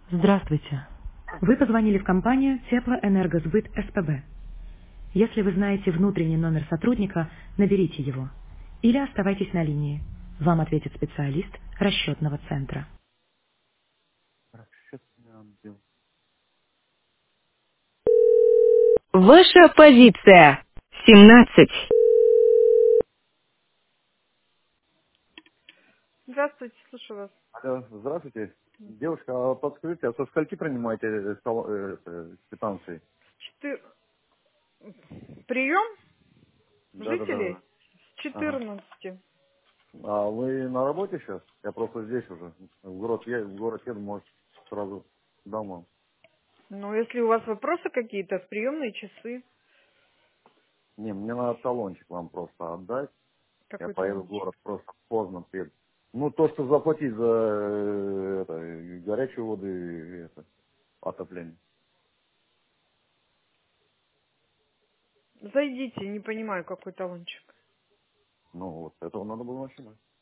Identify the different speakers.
Speaker 1: Здравствуйте. Вы позвонили в компанию Теплоэнергосбыт СПБ. Если вы знаете внутренний номер сотрудника, наберите его. Или оставайтесь на линии. Вам ответит специалист расчетного центра.
Speaker 2: Расчетный отдел.
Speaker 3: Ваша позиция. 17.
Speaker 4: Здравствуйте, слушаю вас.
Speaker 2: Алло, здравствуйте. Девушка, а подскажите, а со скольки принимаете квитанции?
Speaker 4: Четы- Прием
Speaker 2: Да.
Speaker 4: жителей с
Speaker 2: Ага.
Speaker 4: 14.
Speaker 2: А вы на работе сейчас? Я просто здесь уже. В город еду, может, сразу дам вам.
Speaker 4: Ну, если у вас вопросы какие-то, в приемные часы,
Speaker 2: Не, мне надо талончик вам просто отдать. Я
Speaker 4: какой
Speaker 2: поеду в город,
Speaker 4: талончик.
Speaker 2: просто поздно приеду. Ну, то, что заплатить за горячую воду и отопление.
Speaker 4: Зайдите, не понимаю, какой талончик.
Speaker 2: Ну, вот этого надо было начинать.